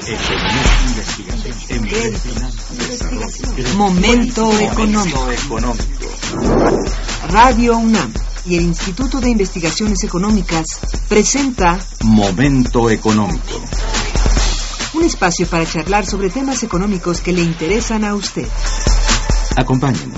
Momento económico. Radio UNAM y el Instituto de Investigaciones Económicas presenta Momento económico. Un espacio para charlar sobre temas económicos que le interesan a usted. Acompáñenos.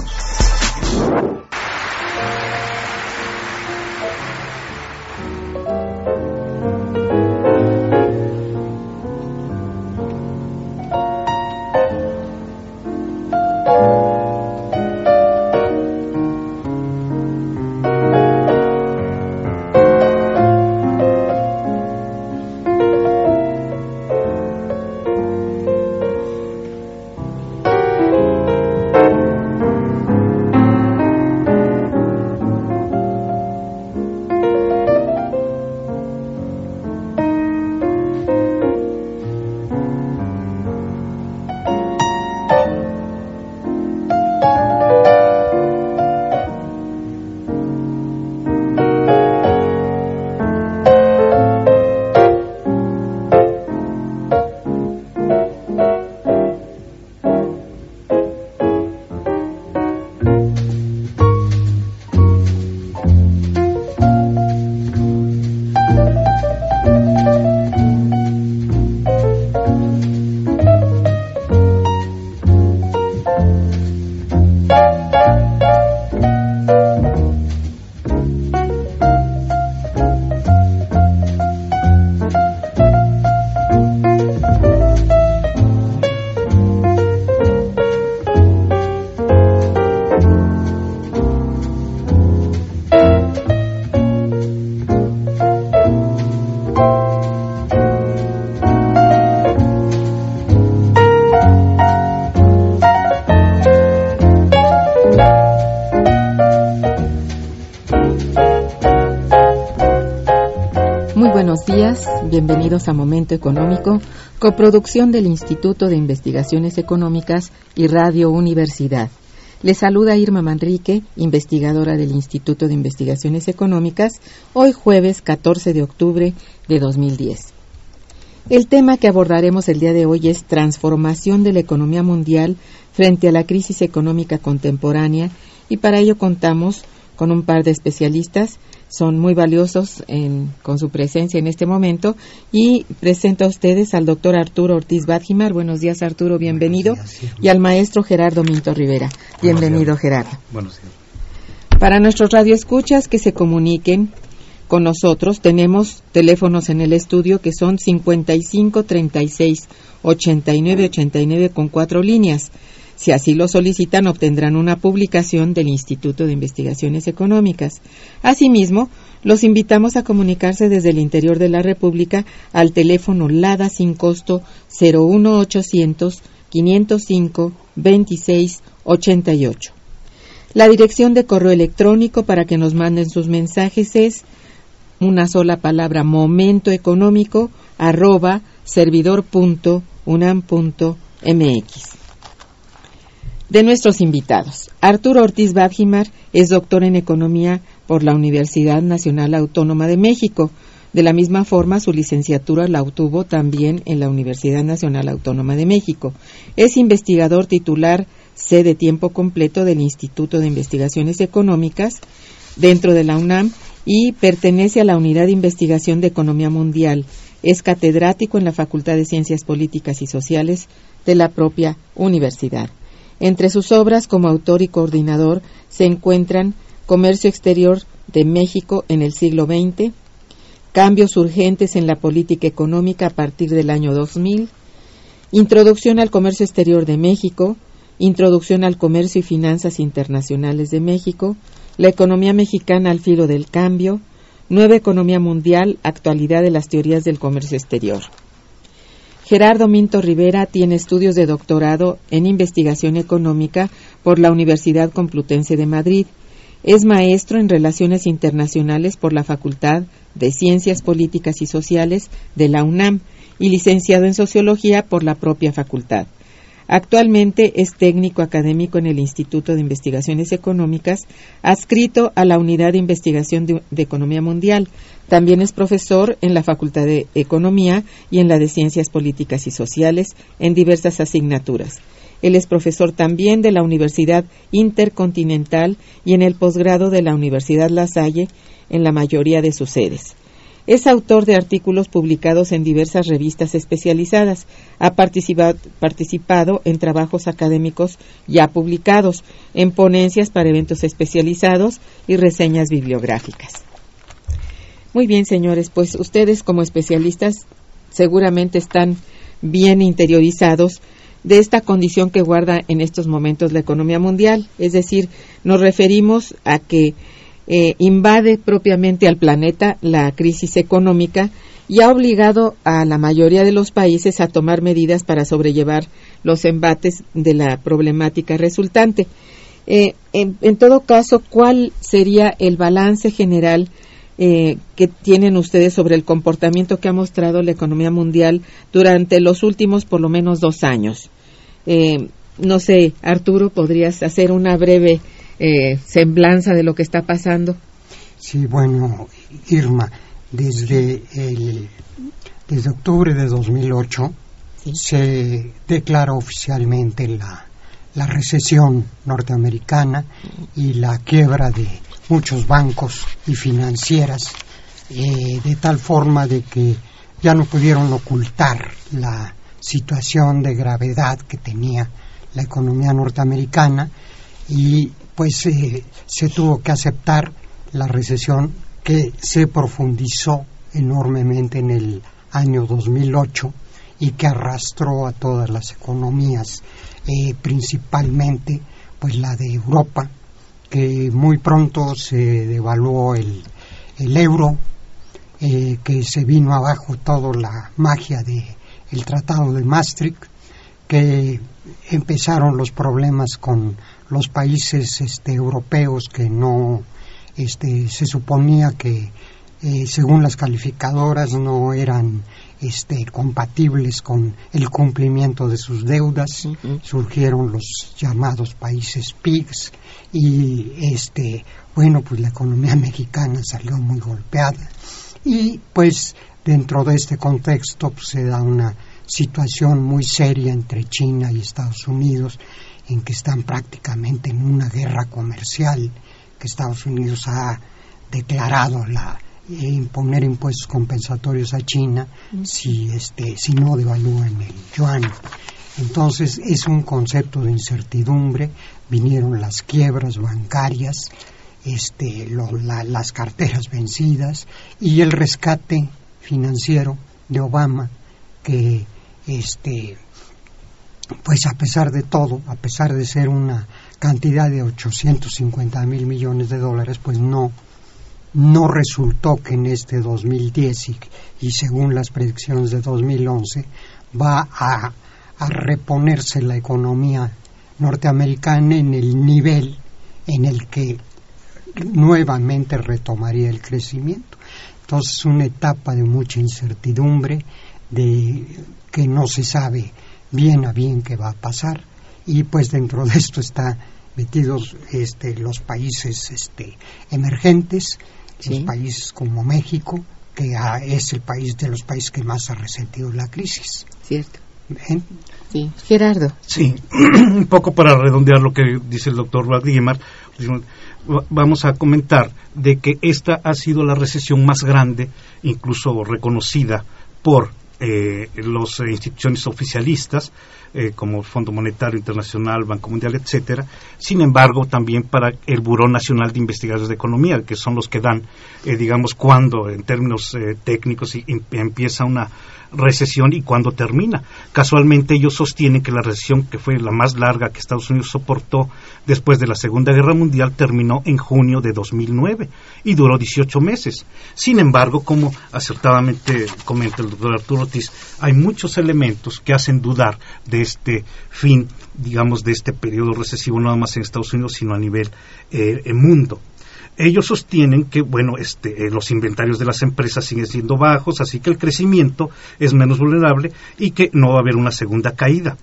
Bienvenidos a Momento Económico, coproducción del Instituto de Investigaciones Económicas y Radio Universidad. Les saluda Irma Manrique, investigadora del Instituto de Investigaciones Económicas, hoy jueves 14 de octubre de 2010. El tema que abordaremos el día de hoy es transformación de la economía mundial frente a la crisis económica contemporánea, y para ello contamos con un par de especialistas. Son muy valiosos con su presencia en este momento, y presento a ustedes al doctor Arturo Ortiz Badjimar. Buenos días, Arturo, bienvenido. Buenos días, sí. Y al maestro Gerardo Minto Rivera. Bienvenido, Gerardo. Buenos días. Para nuestros radioescuchas que se comuniquen con nosotros, tenemos teléfonos en el estudio que son 55 36 89 89 con 4 líneas. Si así lo solicitan, obtendrán una publicación del Instituto de Investigaciones Económicas. Asimismo, los invitamos a comunicarse desde el interior de la República al teléfono LADA sin costo 01800 505 26 88. La dirección de correo electrónico para que nos manden sus mensajes es una sola palabra: momentoeconómico@servidor.unam.mx. De nuestros invitados, Arturo Ortiz Badjimar es doctor en Economía por la Universidad Nacional Autónoma de México. De la misma forma, su licenciatura la obtuvo también en la Universidad Nacional Autónoma de México. Es investigador titular C de tiempo completo del Instituto de Investigaciones Económicas dentro de la UNAM y pertenece a la Unidad de Investigación de Economía Mundial. Es catedrático en la Facultad de Ciencias Políticas y Sociales de la propia universidad. Entre sus obras como autor y coordinador se encuentran Comercio Exterior de México en el siglo XX, Cambios urgentes en la política económica a partir del año 2000, Introducción al Comercio Exterior de México, Introducción al Comercio y Finanzas Internacionales de México, La economía mexicana al filo del cambio, Nueva economía mundial, actualidad de las teorías del comercio exterior. Gerardo Minto Rivera tiene estudios de doctorado en investigación económica por la Universidad Complutense de Madrid. Es maestro en Relaciones Internacionales por la Facultad de Ciencias Políticas y Sociales de la UNAM y licenciado en Sociología por la propia facultad. Actualmente es técnico académico en el Instituto de Investigaciones Económicas, adscrito a la Unidad de Investigación de Economía Mundial. También es profesor en la Facultad de Economía y en la de Ciencias Políticas y Sociales en diversas asignaturas. Él es profesor también de la Universidad Intercontinental y en el posgrado de la Universidad La Salle en la mayoría de sus sedes. Es autor de artículos publicados en diversas revistas especializadas. Ha participado en trabajos académicos ya publicados, en ponencias para eventos especializados y reseñas bibliográficas. Muy bien, señores, pues ustedes como especialistas seguramente están bien interiorizados de esta condición que guarda en estos momentos la economía mundial. Es decir, nos referimos a que invade propiamente al planeta la crisis económica y ha obligado a la mayoría de los países a tomar medidas para sobrellevar los embates de la problemática resultante. En todo caso, ¿cuál sería el balance general que tienen ustedes sobre el comportamiento que ha mostrado la economía mundial durante los últimos por lo menos 2 años? No sé, Arturo, ¿podrías hacer una breve semblanza de lo que está pasando? Sí, bueno, Irma, desde octubre de 2008 ¿sí? Se declara oficialmente la recesión norteamericana y la quiebra de muchos bancos y financieras, de tal forma de que ya no pudieron ocultar la situación de gravedad que tenía la economía norteamericana y pues se tuvo que aceptar la recesión que se profundizó enormemente en el año 2008 y que arrastró a todas las economías, principalmente pues la de Europa, que muy pronto se devaluó el euro, que se vino abajo toda la magia del Tratado de Maastricht, que empezaron los problemas con los países europeos que no se suponía que según las calificadoras no eran compatibles con el cumplimiento de sus deudas. Uh-huh. Surgieron los llamados países PIGS y bueno, pues la economía mexicana salió muy golpeada y pues dentro de este contexto pues, se da una situación muy seria entre China y Estados Unidos, en que están prácticamente en una guerra comercial, que Estados Unidos ha declarado imponer impuestos compensatorios a China si no devalúan el yuan. Entonces es un concepto de incertidumbre. Vinieron las quiebras bancarias, las carteras vencidas y el rescate financiero de Obama, que pues a pesar de todo, a pesar de ser una cantidad de 850,000 millones de dólares, pues no resultó que en este 2010 y según las predicciones de 2011 va a reponerse la economía norteamericana en el nivel en el que nuevamente retomaría el crecimiento. Entonces una etapa de mucha incertidumbre, de que no se sabe bien a bien qué va a pasar, y pues dentro de esto están metidos los países emergentes, sí. Los países como México, que es el país de los países que más ha resentido la crisis. Cierto. ¿Bien? Sí, Gerardo. Sí, un poco para redondear lo que dice el doctor Waldimar, vamos a comentar de que esta ha sido la recesión más grande, incluso reconocida por las instituciones oficialistas, como Fondo Monetario Internacional, Banco Mundial, etcétera. Sin embargo, también para el Buró Nacional de Investigadores de Economía, que son los que dan, digamos, cuándo, en términos técnicos, empieza una recesión y cuándo termina. Casualmente ellos sostienen que la recesión, que fue la más larga que Estados Unidos soportó después de la Segunda Guerra Mundial, terminó en junio de 2009 y duró 18 meses. Sin embargo, como acertadamente comenta el doctor Arturo Ortiz, hay muchos elementos que hacen dudar de este fin, digamos, de este periodo recesivo, no nada más en Estados Unidos, sino a nivel mundo. Ellos sostienen que, bueno, los inventarios de las empresas siguen siendo bajos, así que el crecimiento es menos vulnerable y que no va a haber una segunda caída.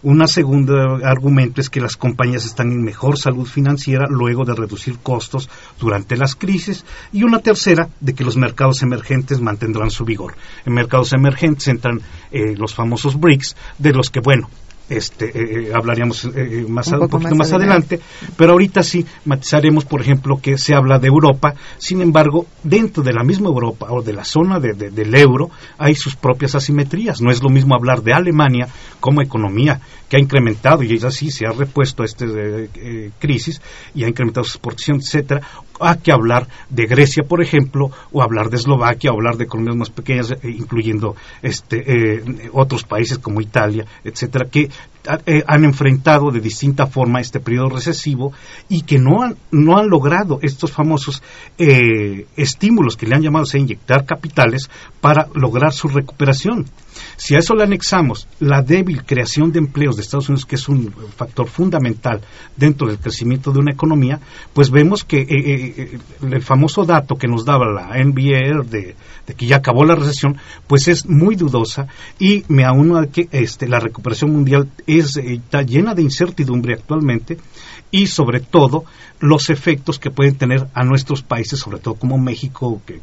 Un segundo argumento es que las compañías están en mejor salud financiera luego de reducir costos durante las crisis, y una tercera de que los mercados emergentes mantendrán su vigor. En mercados emergentes entran los famosos BRICS, de los que, bueno, hablaríamos un poquito más adelante, pero ahorita sí matizaremos, por ejemplo, que se habla de Europa. Sin embargo, dentro de la misma Europa o de la zona del euro hay sus propias asimetrías. No es lo mismo hablar de Alemania como economía que ha incrementado, y ella sí se ha repuesto a esta crisis y ha incrementado su exportación, etcétera, a que hablar de Grecia, por ejemplo, o hablar de Eslovaquia, o hablar de economías más pequeñas, incluyendo otros países como Italia, etcétera, que han enfrentado de distinta forma este periodo recesivo y que no han logrado estos famosos estímulos que le han llamado a inyectar capitales para lograr su recuperación. Si a eso le anexamos la débil creación de empleos de Estados Unidos, que es un factor fundamental dentro del crecimiento de una economía, pues vemos que el famoso dato que nos daba la NBA de que ya acabó la recesión, pues es muy dudosa, y me auno a que la recuperación mundial está llena de incertidumbre actualmente, y sobre todo los efectos que pueden tener a nuestros países, sobre todo como México, que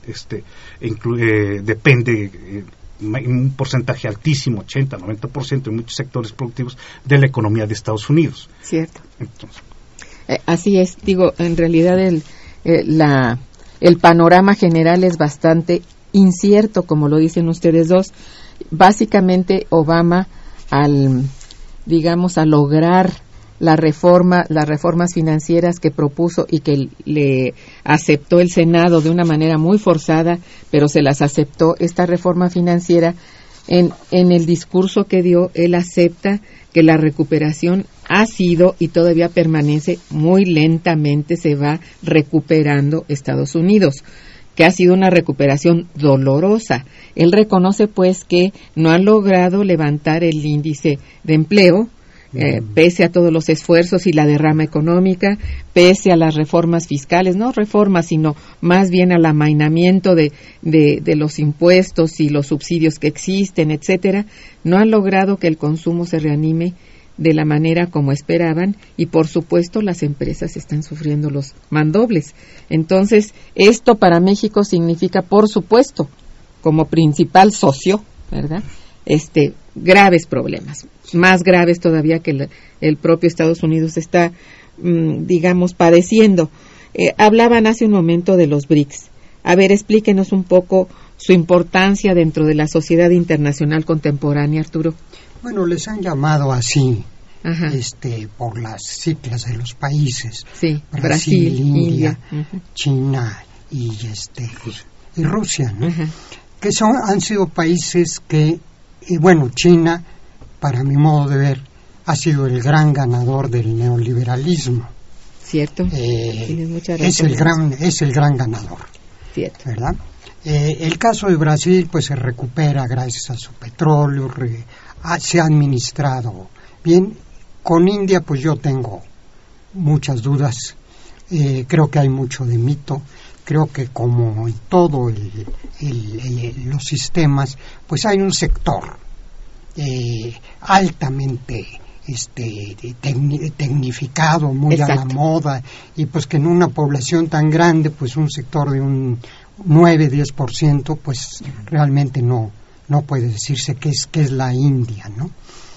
depende un porcentaje altísimo, 80, 90% en muchos sectores productivos de la economía de Estados Unidos. Cierto. Entonces, así es, digo, en realidad el panorama general es bastante incierto, como lo dicen ustedes dos. Básicamente Obama, al lograr las reformas financieras que propuso y que le aceptó el Senado de una manera muy forzada, pero se las aceptó esta reforma financiera, en el discurso que dio, él acepta que la recuperación ha sido y todavía permanece muy lentamente, se va recuperando Estados Unidos, que ha sido una recuperación dolorosa. Él reconoce pues que no han logrado levantar el índice de empleo, pese a todos los esfuerzos y la derrama económica, pese a las reformas fiscales, no reformas, sino más bien al amainamiento de los impuestos y los subsidios que existen, etcétera, no han logrado que el consumo se reanime de la manera como esperaban, y por supuesto las empresas están sufriendo los mandobles. Entonces, esto para México significa, por supuesto, como principal socio, ¿verdad?, graves problemas, más graves todavía que el propio Estados Unidos está, padeciendo. Hablaban hace un momento de los BRICS. A ver, explíquenos un poco su importancia dentro de la sociedad internacional contemporánea, Arturo. Bueno, les han llamado así, por las siglas de los países. Sí, Brasil, India, China y Rusia, ¿no? Que han sido países que, China, para mi modo de ver, ha sido el gran ganador del neoliberalismo. Cierto. Tienes mucha razón. Es el gran ganador. Cierto. ¿Verdad? El caso de Brasil, pues se recupera gracias a su petróleo, se ha administrado bien. Con India, pues yo tengo muchas dudas. Creo que hay mucho de mito. Creo que como en todo los sistemas, pues hay un sector altamente tecnificado, muy Exacto. a la moda, y pues que en una población tan grande, pues un sector de un 9-10%, pues realmente no puede decirse que es la India, ¿no?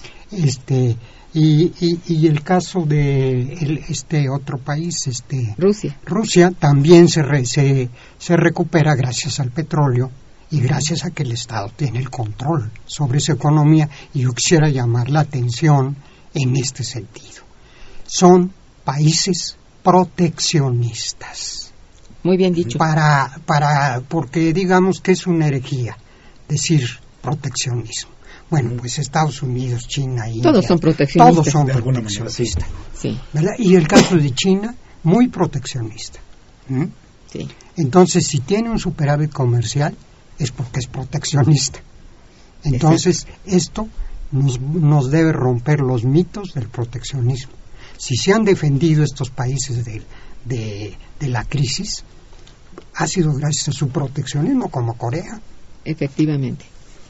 Y el caso de otro país, Rusia también se recupera gracias al petróleo y gracias a que el Estado tiene el control sobre su economía, y yo quisiera llamar la atención en este sentido. Son países proteccionistas. Muy bien dicho. Porque digamos que es una herejía decir proteccionismo. Bueno, pues Estados Unidos, China, India... Todos son proteccionistas. Todos son proteccionistas. Sí. ¿Verdad? Y el caso de China, muy proteccionista. Sí. Entonces, si tiene un superávit comercial, es porque es proteccionista. Entonces, esto nos debe romper los mitos del proteccionismo. Si se han defendido estos países de la crisis, ha sido gracias a su proteccionismo, como Corea. Efectivamente.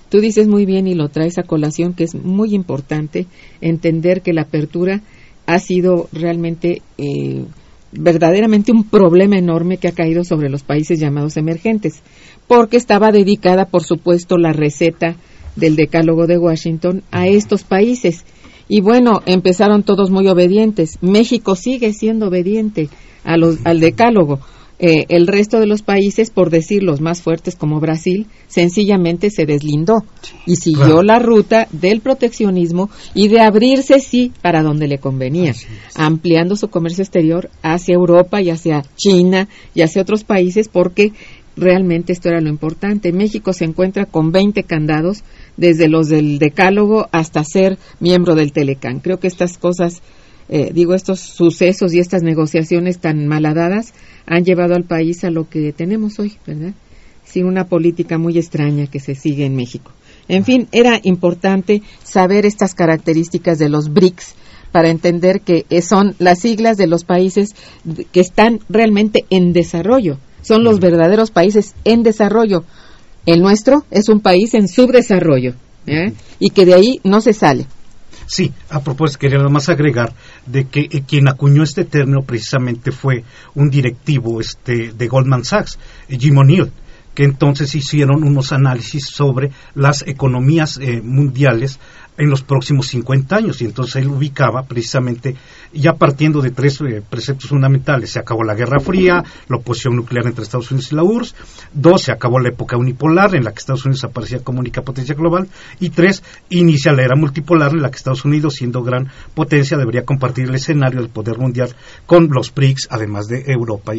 Tú dices muy bien y lo traes a colación que es muy importante entender que la apertura ha sido realmente verdaderamente un problema enorme que ha caído sobre los países llamados emergentes, porque estaba dedicada, por supuesto, la receta del Decálogo de Washington a estos países. Y bueno, empezaron todos muy obedientes. México sigue siendo obediente al Decálogo. El resto de los países, por decir los más fuertes como Brasil, sencillamente se deslindó y siguió la ruta del proteccionismo y de abrirse, sí, para donde le convenía, ampliando su comercio exterior hacia Europa y hacia China y hacia otros países, porque realmente esto era lo importante. México se encuentra con 20 candados, desde los del Decálogo hasta ser miembro del Telecán. Creo que estas cosas, estos sucesos y estas negociaciones tan malhadadas han llevado al país a lo que tenemos hoy, ¿verdad? Sin una política muy extraña que se sigue en México. En fin, era importante saber estas características de los BRICS para entender que son las siglas de los países que están realmente en desarrollo. Son los verdaderos países en desarrollo. El nuestro es un país en subdesarrollo, y que de ahí no se sale. Sí, a propósito, quería nada más agregar de que quien acuñó este término precisamente fue un directivo de Goldman Sachs, Jim O'Neill, que entonces hicieron unos análisis sobre las economías mundiales en los próximos 50 años, y entonces él ubicaba precisamente, ya partiendo de 3 preceptos fundamentales: se acabó la Guerra Fría, la oposición nuclear entre Estados Unidos y la URSS; 2, se acabó la época unipolar en la que Estados Unidos aparecía como única potencia global; y 3, inicia la era multipolar en la que Estados Unidos, siendo gran potencia, debería compartir el escenario del poder mundial con los BRICS, además de Europa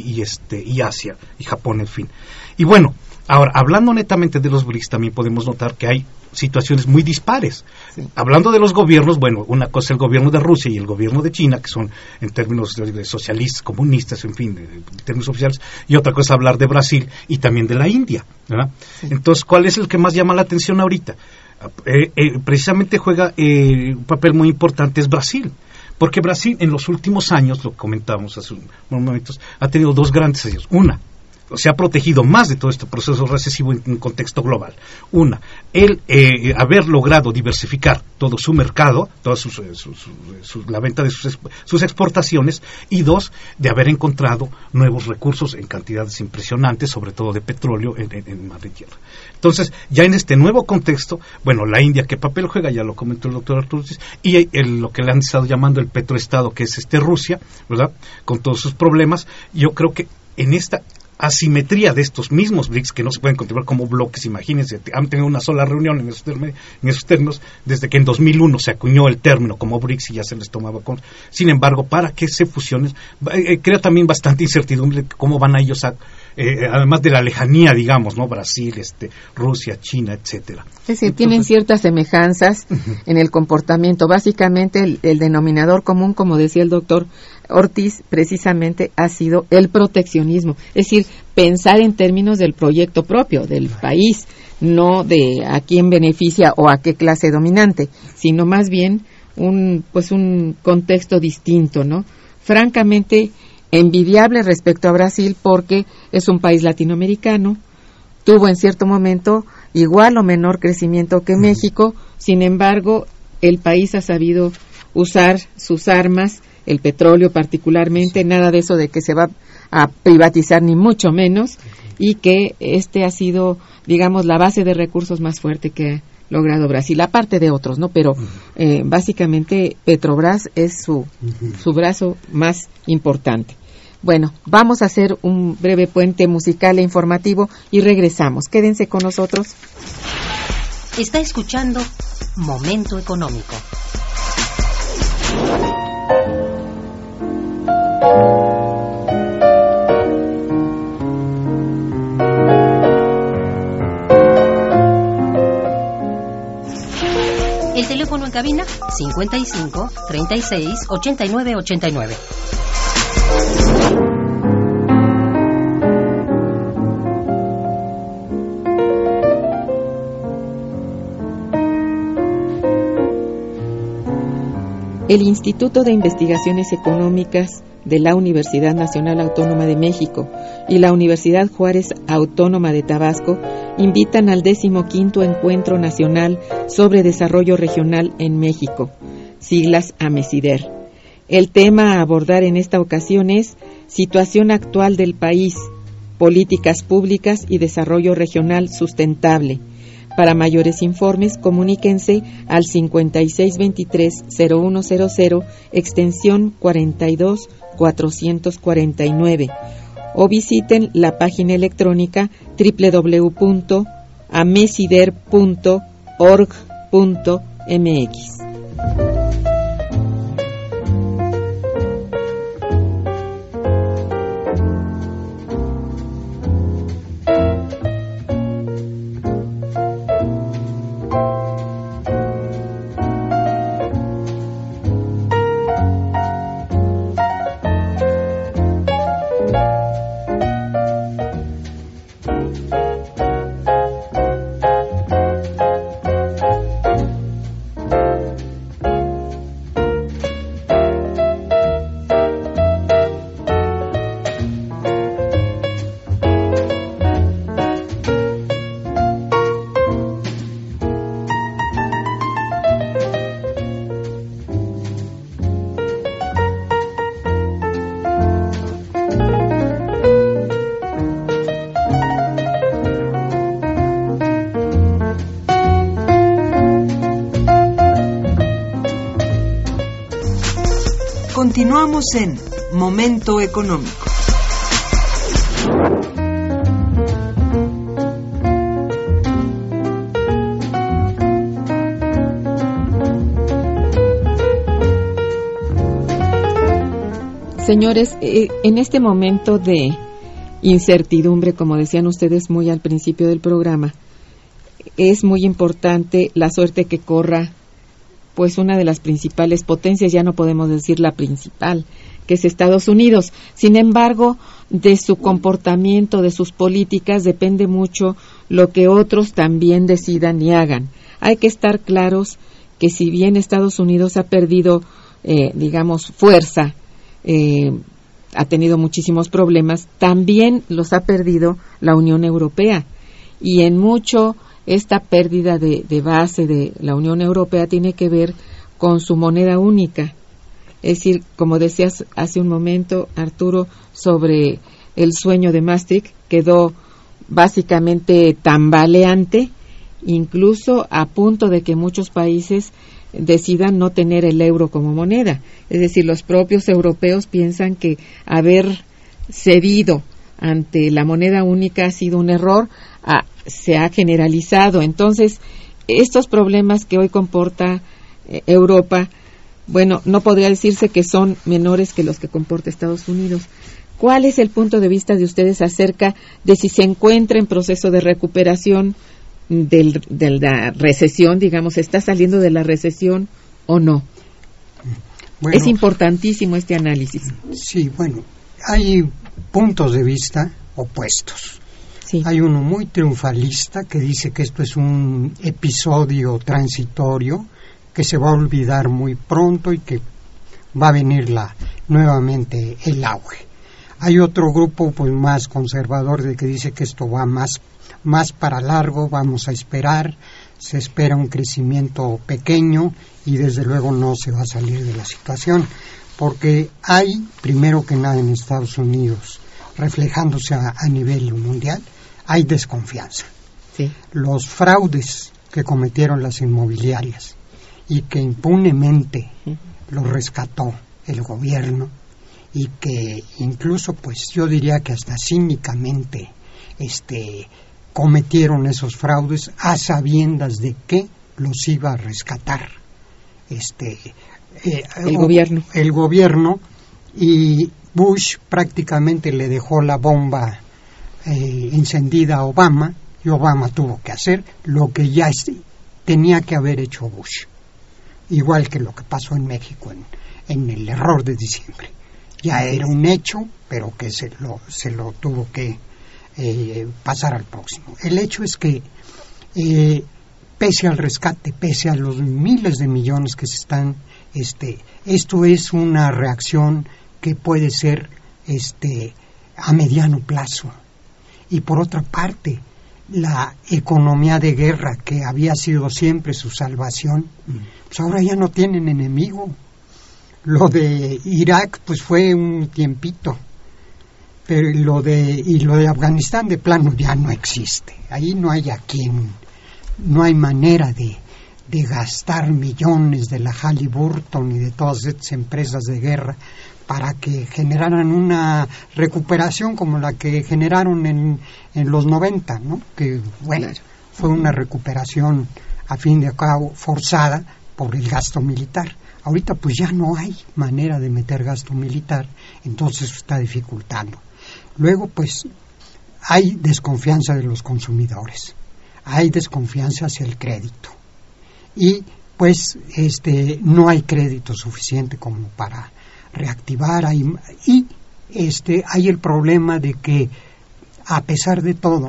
y Asia y Japón, en fin. Y bueno, ahora, hablando netamente de los BRICS, también podemos notar que hay situaciones muy dispares. Sí. Hablando de los gobiernos, bueno, una cosa es el gobierno de Rusia y el gobierno de China, que son en términos de socialistas, comunistas, en fin, en términos oficiales, y otra cosa es hablar de Brasil y también de la India, ¿verdad? Sí. Entonces, ¿cuál es el que más llama la atención ahorita? Precisamente juega un papel muy importante es Brasil. Porque Brasil en los últimos años, lo comentábamos hace unos momentos, ha tenido 2 grandes años. Una, se ha protegido más de todo este proceso recesivo en un contexto global. Una, el haber logrado diversificar todo su mercado, toda la venta de sus exportaciones, y 2, de haber encontrado nuevos recursos en cantidades impresionantes, sobre todo de petróleo en mar de tierra. Entonces, ya en este nuevo contexto, bueno, la India, ¿qué papel juega? Ya lo comentó el doctor Arturo, y lo que le han estado llamando el petroestado, que es Rusia, ¿verdad?, con todos sus problemas. Yo creo que en esta asimetría de estos mismos BRICS, que no se pueden contemplar como bloques, imagínense, han tenido una sola reunión en esos términos desde que en 2001 se acuñó el término como BRICS y ya se les tomaba con. Sin embargo, para que se fusionen, crea también bastante incertidumbre de cómo van a ellos además de la lejanía, digamos, ¿no? Brasil, Rusia, China, etcétera. Es decir, tienen ciertas semejanzas en el comportamiento. Básicamente el denominador común, como decía el doctor Ortiz, precisamente ha sido el proteccionismo. Es decir, pensar en términos del proyecto propio, del país, no de a quién beneficia o a qué clase dominante, sino más bien un contexto distinto, ¿no? Francamente envidiable respecto a Brasil, porque es un país latinoamericano, tuvo en cierto momento igual o menor crecimiento que México. Sin embargo, el país ha sabido usar sus armas, el petróleo particularmente, nada de eso de que se va a privatizar ni mucho menos, y que ha sido, digamos, la base de recursos más fuerte que ha logrado Brasil, aparte de otros, ¿no? Pero básicamente Petrobras es su brazo más importante. Bueno, vamos a hacer un breve puente musical e informativo y regresamos. Quédense con nosotros. Está escuchando Momento Económico. El teléfono en cabina 55 36 89 89. El Instituto de Investigaciones Económicas de la Universidad Nacional Autónoma de México y la Universidad Juárez Autónoma de Tabasco invitan al 15º Encuentro Nacional sobre Desarrollo Regional en México, siglas AMESIDER. El tema a abordar en esta ocasión es Situación actual del país, políticas públicas y desarrollo regional sustentable. Para mayores informes, comuníquense al 5623-0100, extensión 42449, o visiten la página electrónica www.amesider.org.mx. Continuamos en Momento Económico. Señores, en este momento de incertidumbre, como decían ustedes muy al principio del programa, es muy importante la suerte que corra pues una de las principales potencias, ya no podemos decir la principal, que es Estados Unidos. Sin embargo, de su comportamiento, de sus políticas, depende mucho lo que otros también decidan y hagan. Hay que estar claros que si bien Estados Unidos ha perdido, fuerza, ha tenido muchísimos problemas, también los ha perdido la Unión Europea. Y en mucho esta pérdida de base de la Unión Europea tiene que ver con su moneda única. Es decir, como decías hace un momento, Arturo, sobre el sueño de Maastricht, quedó básicamente tambaleante, incluso a punto de que muchos países decidan no tener el euro como moneda. Es decir, los propios europeos piensan que haber cedido ante la moneda única ha sido un error, se ha generalizado. Entonces, estos problemas que hoy comporta Europa, bueno, no podría decirse que son menores que los que comporta Estados Unidos. ¿Cuál es el punto de vista de ustedes acerca de si se encuentra en proceso de recuperación de la recesión, digamos, está saliendo de la recesión o no? Bueno, es importantísimo este análisis. Sí, bueno, hay puntos de vista opuestos. Sí. Hay uno muy triunfalista que dice que esto es un episodio transitorio, que se va a olvidar muy pronto y que va a venir nuevamente el auge. Hay otro grupo pues más conservador de que dice que esto va más para largo, vamos a esperar, se espera un crecimiento pequeño y desde luego no se va a salir de la situación, porque hay, primero que nada en Estados Unidos, reflejándose a nivel mundial, hay desconfianza. Sí. Los fraudes que cometieron las inmobiliarias y que impunemente los rescató el gobierno y que incluso, pues yo diría que hasta cínicamente cometieron esos fraudes a sabiendas de que los iba a rescatar el gobierno, y Bush prácticamente le dejó la bomba encendida a Obama, y Obama tuvo que hacer lo que ya tenía que haber hecho Bush, igual que lo que pasó en México en el error de diciembre. Ya era un hecho, pero que se lo tuvo que pasar al próximo. El hecho es que pese al rescate, pese a los miles de millones que se están, esto es una reacción que puede ser a mediano plazo. Y por otra parte, la economía de guerra, que había sido siempre su salvación, pues ahora ya no tienen enemigo. Lo de Irak pues fue un tiempito, pero lo de Afganistán de plano ya no existe. Ahí no hay no hay manera de gastar millones de la Halliburton y de todas estas empresas de guerra para que generaran una recuperación como la que generaron en los 90, ¿no? Que bueno, claro, fue una recuperación a fin de cabo forzada por el gasto militar. Ahorita pues ya no hay manera de meter gasto militar, entonces está dificultando. Luego pues hay desconfianza de los consumidores, hay desconfianza hacia el crédito y pues no hay crédito suficiente como para reactivar hay el problema de que a pesar de todo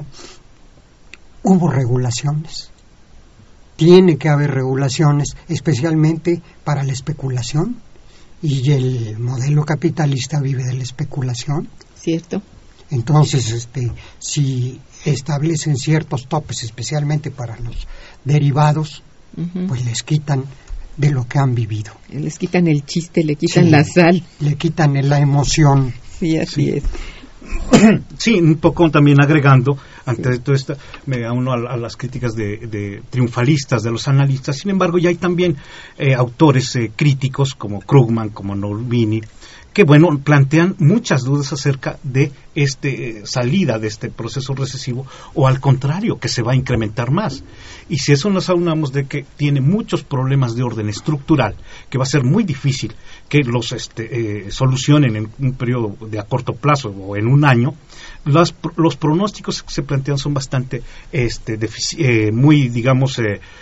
hubo regulaciones. Tiene que haber regulaciones, especialmente para la especulación, y el modelo capitalista vive de la especulación. Cierto. Entonces, si establecen ciertos topes, especialmente para los derivados, pues les quitan de lo que han vivido. Les quitan el chiste, le quitan la sal. Le quitan la emoción. Sí, así es. Sí, un poco también agregando, ante de todo esto, me uno a las críticas de triunfalistas, de los analistas. Sin embargo, ya hay también autores críticos como Krugman, como Nolvini, que bueno, plantean muchas dudas acerca de salida de este proceso recesivo, o al contrario, que se va a incrementar más. Y si eso nos aunamos de que tiene muchos problemas de orden estructural, que va a ser muy difícil que los solucionen en un periodo de a corto plazo o en un año, los pronósticos que se plantean son bastante muy, digamos,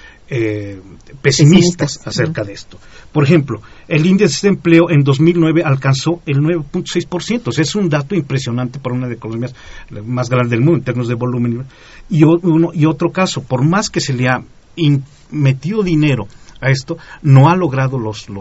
pesimistas acerca de esto. Por ejemplo, el índice de empleo en 2009 alcanzó el 9.6%. O sea, es un dato impresionante para una de las economías más grandes del mundo en términos de volumen. Y otro caso, por más que se le ha metido dinero a esto, no ha logrado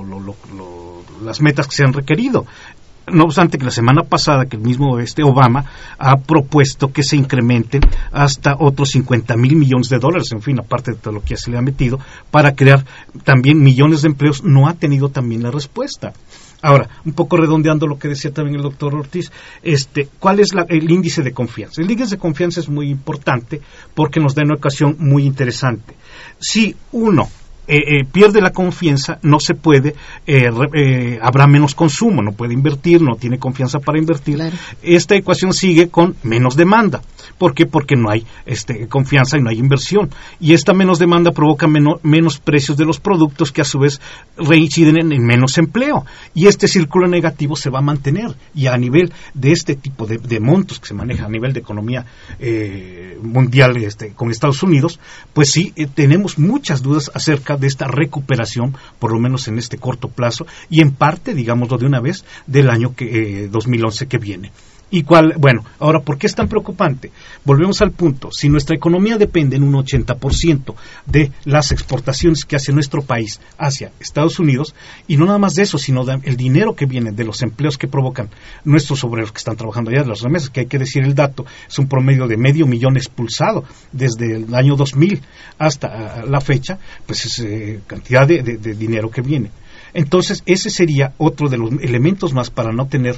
las metas que se han requerido. No obstante que la semana pasada que el mismo Obama ha propuesto que se incrementen hasta otros 50,000 millones de dólares, en fin, aparte de todo lo que ya se le ha metido, para crear también millones de empleos, no ha tenido también la respuesta. Ahora, un poco redondeando lo que decía también el doctor Ortiz, ¿cuál es el índice de confianza? El índice de confianza es muy importante porque nos da una ecuación muy interesante. Si uno pierde la confianza, no se puede, habrá menos consumo, no puede invertir, no tiene confianza para invertir. Claro. Esta ecuación sigue con menos demanda. ¿Por qué? Porque no hay confianza y no hay inversión. Y esta menos demanda provoca menos precios de los productos, que a su vez reinciden en menos empleo. Y este círculo negativo se va a mantener. Y a nivel de este tipo de montos que se maneja a nivel de economía mundial con Estados Unidos, pues sí, tenemos muchas dudas acerca de esta recuperación, por lo menos en este corto plazo, y en parte, digámoslo de una vez, del año 2011 que viene. Bueno, ahora, ¿por qué es tan preocupante? Volvemos al punto. Si nuestra economía depende en un 80% de las exportaciones que hace nuestro país hacia Estados Unidos, y no nada más de eso, sino el dinero que viene de los empleos que provocan nuestros obreros que están trabajando allá, de las remesas, que hay que decir el dato, es un promedio de 500,000 expulsado desde el año 2000 hasta la fecha, pues es cantidad de dinero que viene. Entonces, ese sería otro de los elementos más para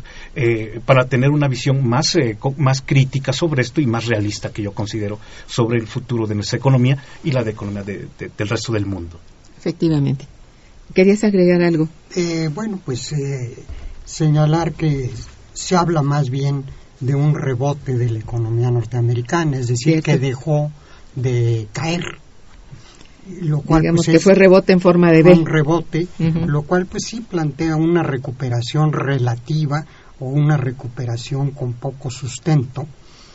tener una visión más crítica sobre esto y más realista, que yo considero, sobre el futuro de nuestra economía y la de economía del resto del mundo. Efectivamente. ¿Querías agregar algo? Bueno, pues señalar que se habla más bien de un rebote de la economía norteamericana, es decir, que dejó de caer. Lo cual, digamos, pues, que fue rebote en forma de V. Un rebote, lo cual pues sí plantea una recuperación relativa o una recuperación con poco sustento,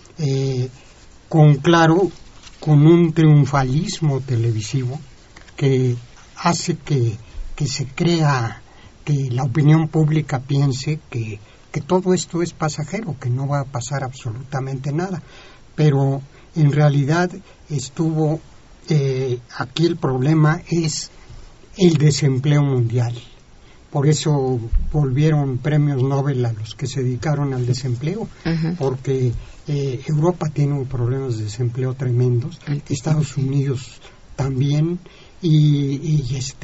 con un triunfalismo televisivo que hace que se crea, que la opinión pública piense que todo esto es pasajero, que no va a pasar absolutamente nada. Pero en realidad aquí el problema es el desempleo mundial. por eso volvieron premios Nobel a los que se dedicaron al desempleo, porque Europa tiene problemas de desempleo tremendos, Estados Unidos también, y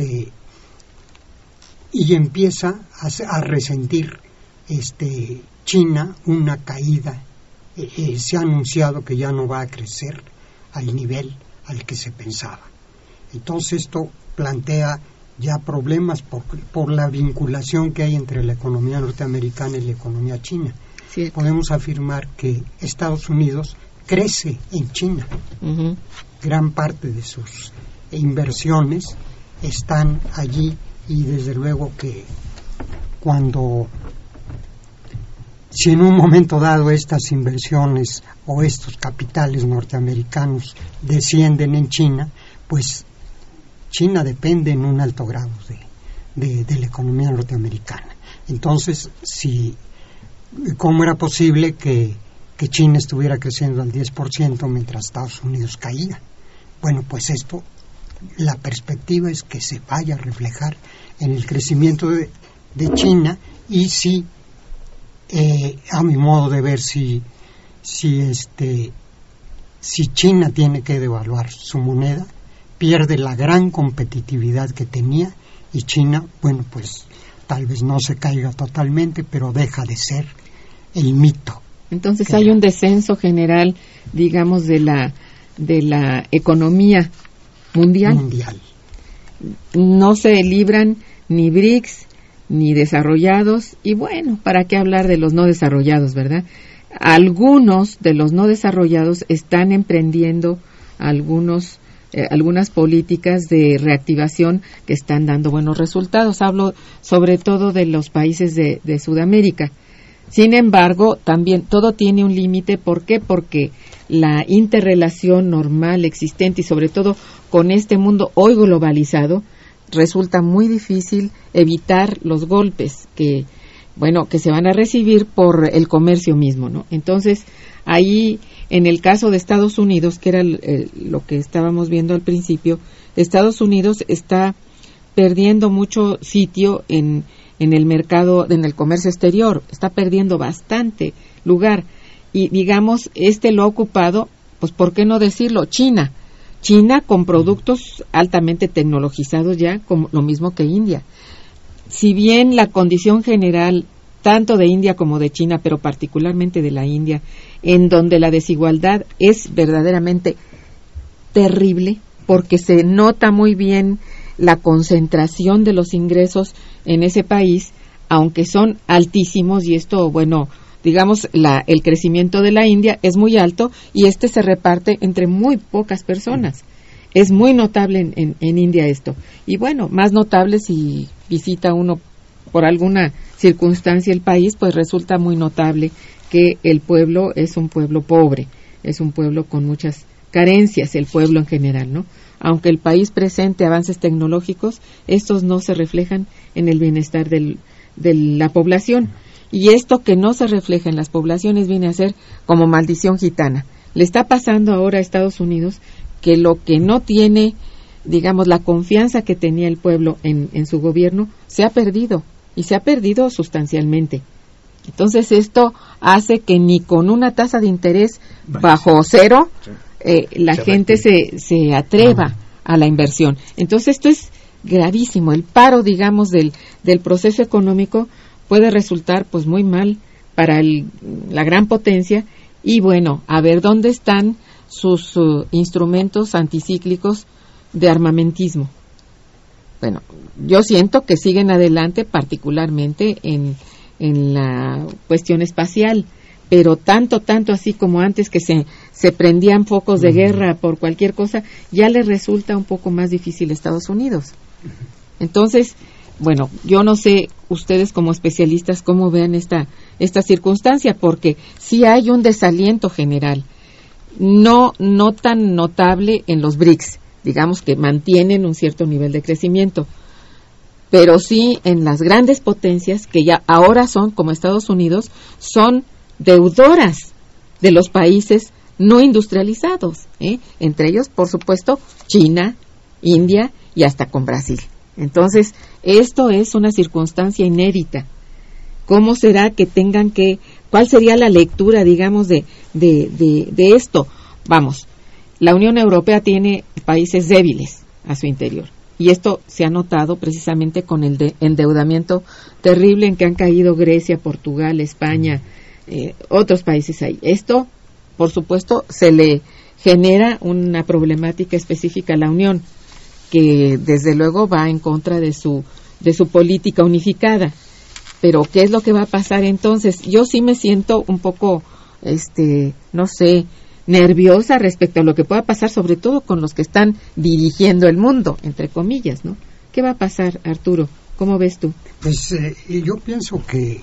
empieza a resentir China una caída. Se ha anunciado que ya no va a crecer al nivel al que se pensaba. Entonces esto plantea ya problemas por la vinculación que hay entre la economía norteamericana y la economía china. Sí. Podemos afirmar que Estados Unidos crece en China. Gran parte de sus inversiones están allí, y desde luego que si en un momento dado estas inversiones o estos capitales norteamericanos descienden en China, pues China depende en un alto grado de la economía norteamericana. Entonces, ¿cómo era posible que China estuviera creciendo al 10% mientras Estados Unidos caía? Bueno, pues la perspectiva es que se vaya a reflejar en el crecimiento de China, y a mi modo de ver, si China tiene que devaluar su moneda, pierde la gran competitividad que tenía, y China, bueno, pues tal vez no se caiga totalmente, pero deja de ser el mito. Entonces hay un descenso general, digamos, de la economía mundial. No se libran ni BRICS ni desarrollados, y bueno, ¿para qué hablar de los no desarrollados, verdad? Algunos de los no desarrollados están emprendiendo algunas políticas de reactivación que están dando buenos resultados. Hablo sobre todo de los países de Sudamérica. Sin embargo, también todo tiene un límite. ¿Por qué? Porque la interrelación normal existente, y sobre todo con este mundo hoy globalizado, resulta muy difícil evitar los golpes que se van a recibir por el comercio mismo, ¿no? Entonces, ahí, en el caso de Estados Unidos, que era lo que estábamos viendo al principio, Estados Unidos está perdiendo mucho sitio en el mercado, en el comercio exterior, está perdiendo bastante lugar, y digamos, lo ha ocupado, pues, ¿por qué no decirlo? China con productos altamente tecnologizados ya, como lo mismo que India. Si bien la condición general, tanto de India como de China, pero particularmente de la India, en donde la desigualdad es verdaderamente terrible, porque se nota muy bien la concentración de los ingresos en ese país, aunque son altísimos, y esto, bueno, digamos, el crecimiento de la India es muy alto, y se reparte entre muy pocas personas. Es muy notable en India esto. Y bueno, más notable si visita uno por alguna circunstancia el país, pues resulta muy notable que el pueblo es un pueblo pobre, es un pueblo con muchas carencias, el pueblo en general, ¿no? Aunque el país presente avances tecnológicos, estos no se reflejan en el bienestar de la población. Y esto que no se refleja en las poblaciones viene a ser como maldición gitana. Le está pasando ahora a Estados Unidos que lo que no tiene, digamos, la confianza que tenía el pueblo en su gobierno, se ha perdido, y se ha perdido sustancialmente. Entonces esto hace que ni con una tasa de interés bajo cero la gente se atreva a la inversión. Entonces esto es gravísimo. El paro, digamos, del proceso económico puede resultar pues muy mal para la gran potencia, y bueno, a ver dónde están sus instrumentos anticíclicos de armamentismo. Bueno, yo siento que siguen adelante, particularmente en la cuestión espacial, pero tanto así como antes, que se prendían focos de guerra por cualquier cosa, ya le resulta un poco más difícil a Estados Unidos. Entonces, bueno, yo no sé ustedes como especialistas cómo vean esta circunstancia, porque sí hay un desaliento general, no tan notable en los BRICS, digamos que mantienen un cierto nivel de crecimiento, pero sí en las grandes potencias que ya ahora son, como Estados Unidos, son deudoras de los países no industrializados, entre ellos, por supuesto, China, India y hasta con Brasil. Entonces, esto es una circunstancia inédita. ¿Cómo será que tengan que, cuál sería la lectura, digamos, de esto? Vamos, la Unión Europea tiene países débiles a su interior. Y esto se ha notado precisamente con el endeudamiento terrible en que han caído Grecia, Portugal, España, otros países ahí. Esto, por supuesto, se le genera una problemática específica a la Unión, que desde luego va en contra de su política unificada. Pero ¿qué es lo que va a pasar entonces? Yo sí me siento un poco, no sé, nerviosa respecto a lo que pueda pasar, sobre todo con los que están dirigiendo el mundo, entre comillas, ¿no? ¿Qué va a pasar, Arturo? ¿Cómo ves tú? Pues yo pienso que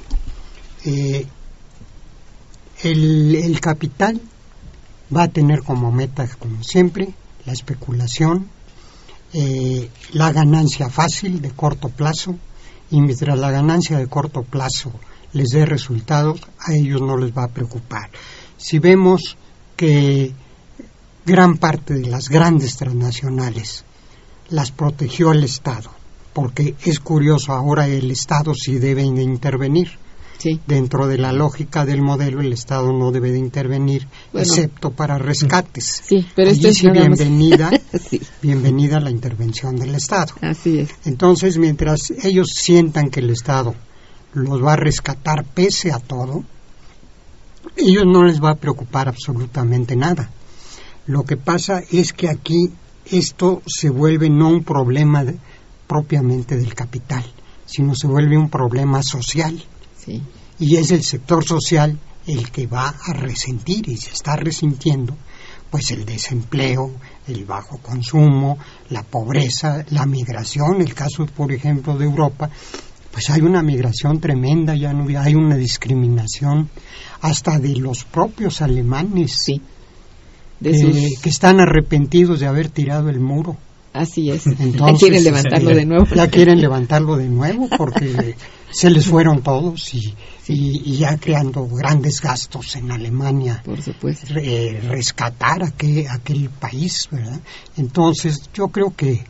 el capital va a tener como meta, como siempre, la especulación, la ganancia fácil de corto plazo, y mientras la ganancia de corto plazo les dé resultados, a ellos no les va a preocupar. Si vemos que gran parte de las grandes transnacionales las protegió el Estado, porque es curioso, ahora el Estado sí debe de intervenir. Sí. Dentro de la lógica del modelo, el Estado no debe de intervenir, excepto para rescates. Sí, pero allí sí bienvenida, sí. Bienvenida la intervención del Estado. Así es. Entonces, mientras ellos sientan que el Estado los va a rescatar pese a todo, ellos no les va a preocupar absolutamente nada. Lo que pasa es que aquí esto se vuelve no un problema propiamente del capital, sino se vuelve un problema social. Sí. Y es el sector social el que va a resentir, y se está resintiendo, pues el desempleo, el bajo consumo, la pobreza, la migración. El caso, por ejemplo, de Europa, pues hay una migración tremenda, ya no hay una discriminación hasta de los propios alemanes, sí. Que están arrepentidos de haber tirado el muro. Así es. Entonces, ya quieren levantarlo de nuevo. Ya quieren levantarlo de nuevo porque se les fueron todos y ya creando grandes gastos en Alemania. Por supuesto. Rescatar aquel país, ¿verdad? Entonces, yo creo que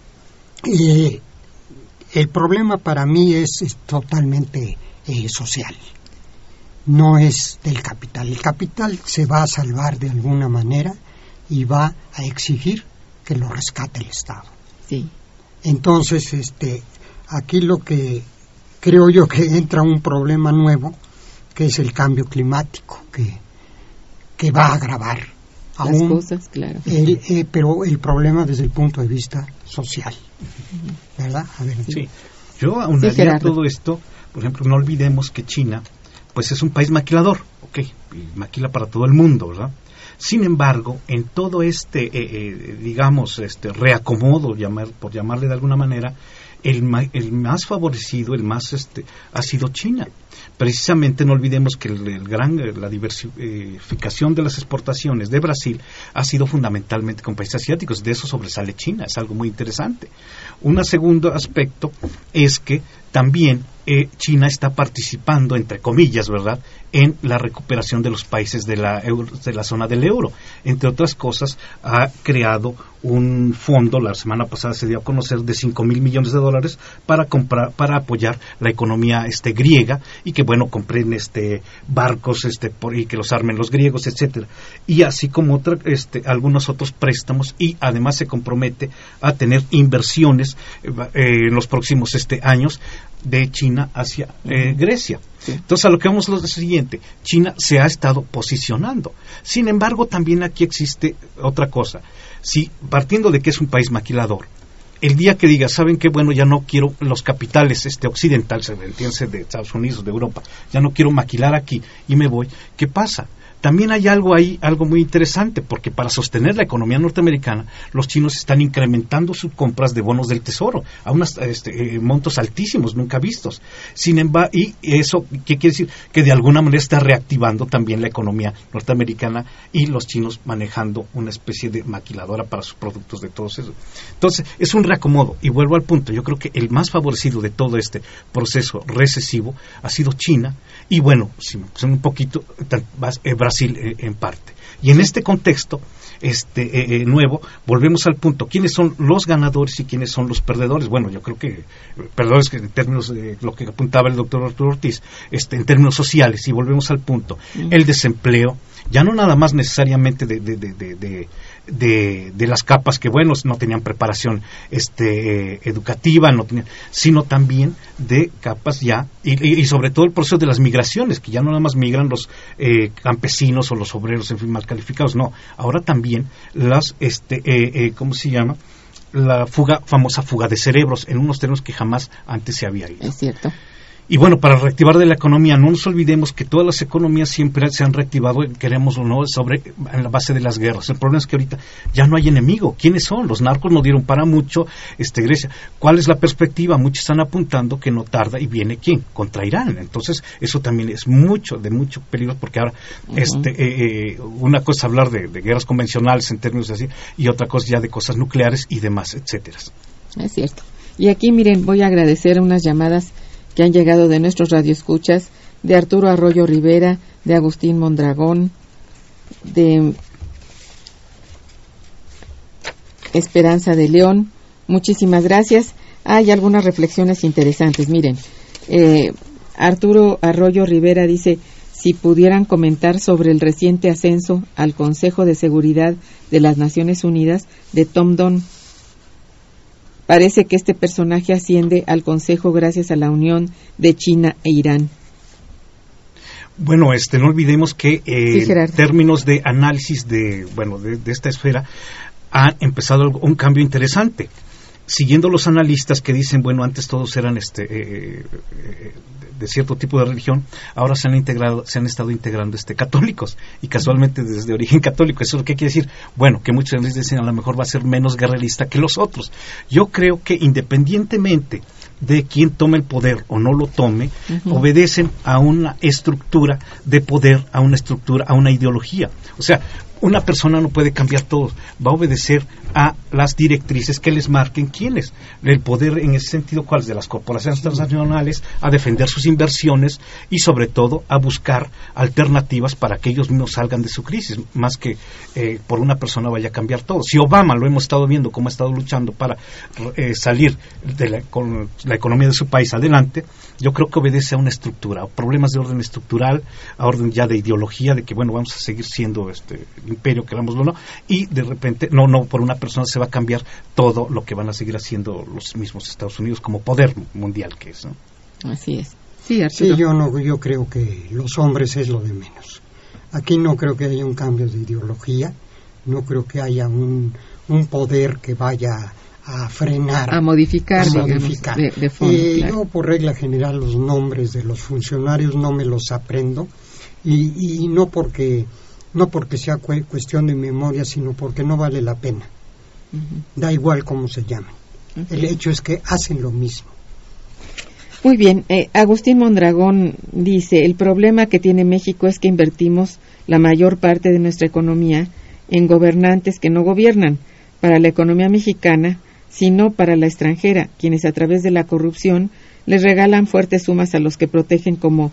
el problema para mí es totalmente social. No es del capital. El capital se va a salvar de alguna manera y va a exigir que lo rescate el Estado. Sí. Entonces, aquí lo que creo yo que entra un problema nuevo, que es el cambio climático, que va a agravar las aún cosas, claro. Pero el problema desde el punto de vista social, ¿verdad? A ver, sí. Yo aunaría todo esto. Por ejemplo, no olvidemos que China, pues es un país maquilador, y maquila para todo el mundo, ¿verdad? Sin embargo, en todo digamos, reacomodo, por llamarle de alguna manera, el más favorecido, ha sido China. Precisamente no olvidemos que la diversificación de las exportaciones de Brasil ha sido fundamentalmente con países asiáticos. De eso sobresale China, es algo muy interesante. Un segundo aspecto es que también China está participando, entre comillas, ¿verdad?, en la recuperación de los países de la zona del euro. Entre otras cosas, ha creado un fondo, la semana pasada se dio a conocer, de $5,000 millones para apoyar la economía griega, y que compren barcos y que los armen los griegos, etcétera. Y así como algunos otros préstamos, y además se compromete a tener inversiones en los próximos años de China hacia Grecia. Sí. Entonces, a lo que vamos es lo siguiente: China se ha estado posicionando. Sin embargo, también aquí existe otra cosa. Si, partiendo de que es un país maquilador, el día que diga, ¿saben qué? Bueno, ya no quiero los capitales occidentales, entiéndase, de Estados Unidos, de Europa, ya no quiero maquilar aquí y me voy, ¿qué pasa? También hay algo muy interesante, porque para sostener la economía norteamericana, los chinos están incrementando sus compras de bonos del tesoro a unos montos altísimos, nunca vistos. Sin embargo, ¿y eso qué quiere decir? Que de alguna manera está reactivando también la economía norteamericana, y los chinos manejando una especie de maquiladora para sus productos de todos esos. Entonces, es un reacomodo, y vuelvo al punto. Yo creo que el más favorecido de todo este proceso recesivo ha sido China, y bueno, si un poquito, Brasil en parte. Y en este contexto nuevo, volvemos al punto, ¿quiénes son los ganadores y quiénes son los perdedores? Bueno, yo creo que perdedores, que en términos de lo que apuntaba el doctor Arturo Ortiz, en términos sociales, y volvemos al punto, el desempleo, ya no nada más necesariamente de las capas que, bueno, no tenían preparación educativa, no tenían, sino también de capas ya, y sobre todo el proceso de las migraciones, que ya no nada más migran los campesinos o los obreros, en fin, mal calificados, no, ahora también las, ¿cómo se llama? La famosa fuga de cerebros, en unos términos que jamás antes se había ido. Es cierto. Y bueno, para reactivar de la economía, no nos olvidemos que todas las economías siempre se han reactivado, queremos o no, en la base de las guerras. El problema es que ahorita ya no hay enemigo. ¿Quiénes son? Los narcos no dieron para mucho, Grecia. ¿Cuál es la perspectiva? Muchos están apuntando que no tarda y viene ¿quién? Contra Irán. Entonces, eso también es de mucho peligro, porque ahora, una cosa es hablar de guerras convencionales en términos así, y otra cosa ya de cosas nucleares y demás, etcétera. Es cierto. Y aquí, miren, voy a agradecer unas llamadas que han llegado de nuestros radioescuchas, de Arturo Arroyo Rivera, de Agustín Mondragón, de Esperanza de León. Muchísimas gracias. Hay algunas reflexiones interesantes. Miren, Arturo Arroyo Rivera dice, si pudieran comentar sobre el reciente ascenso al Consejo de Seguridad de las Naciones Unidas de Tom Don. Parece que este personaje asciende al Consejo gracias a la unión de China e Irán. Bueno, no olvidemos que sí, en términos de análisis de esta esfera ha empezado un cambio interesante. Siguiendo los analistas que dicen, bueno, antes todos eran de cierto tipo de religión, ahora se han estado integrando católicos, y casualmente desde origen católico. ¿Eso qué quiere decir? Bueno, que muchos les dicen, a lo mejor va a ser menos guerrerista que los otros. Yo creo que independientemente de quién tome el poder o no lo tome, obedecen a una estructura de poder, a una ideología. O sea, una persona no puede cambiar todo, va a obedecer a las directrices que les marquen quiénes. El poder en ese sentido, ¿cuál? De las corporaciones transnacionales, a defender sus inversiones y sobre todo a buscar alternativas para que ellos mismos salgan de su crisis, más que por una persona vaya a cambiar todo. Si Obama, lo hemos estado viendo cómo ha estado luchando para salir con la economía de su país adelante, yo creo que obedece a una estructura, a problemas de orden estructural, a orden ya de ideología, de que bueno, vamos a seguir siendo imperio, querámoslo o no, y de repente, no por una persona se va a cambiar todo lo que van a seguir haciendo los mismos Estados Unidos como poder mundial que es, ¿no? Así es. Sí, Arturo. Sí, yo creo que los hombres es lo de menos. Aquí no creo que haya un cambio de ideología, no creo que haya un poder que vaya a frenar, a modificar. De fondo, claro. Yo por regla general los nombres de los funcionarios no me los aprendo, y no porque sea cuestión de memoria, sino porque no vale la pena. Da igual cómo se llamen. El hecho es que hacen lo mismo. Muy bien. Agustín Mondragón dice, el problema que tiene México es que invertimos la mayor parte de nuestra economía en gobernantes que no gobiernan para la economía mexicana, sino para la extranjera, quienes a través de la corrupción les regalan fuertes sumas a los que protegen como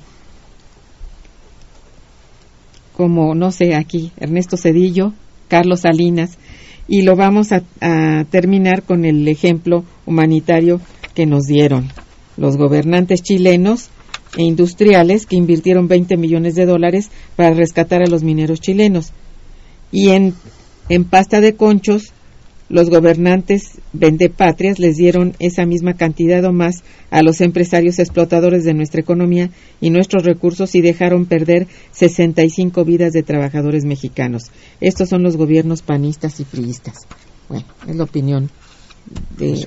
no sé, aquí, Ernesto Zedillo, Carlos Salinas, y lo vamos a terminar con el ejemplo humanitario que nos dieron los gobernantes chilenos e industriales que invirtieron $20 millones para rescatar a los mineros chilenos. Y en pasta de conchos, los gobernantes vendepatrias les dieron esa misma cantidad o más a los empresarios explotadores de nuestra economía y nuestros recursos, y dejaron perder 65 vidas de trabajadores mexicanos. Estos son los gobiernos panistas y priistas. Bueno, es la opinión de